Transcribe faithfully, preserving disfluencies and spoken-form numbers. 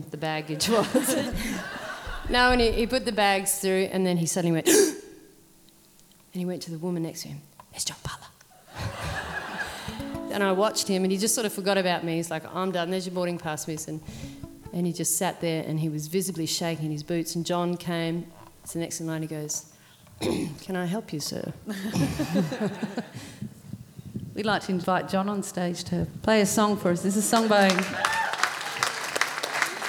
the baggage was. No, and he, he put the bags through, and then he suddenly went, and he went to the woman next to him, "There's John Butler." And I watched him, and he just sort of forgot about me. He's like, "I'm done, there's your boarding pass, miss." And, and he just sat there, and he was visibly shaking his boots, and John came, so the next in line he goes, "Can I help you, sir?" We'd like to invite John on stage to play a song for us. This is a song by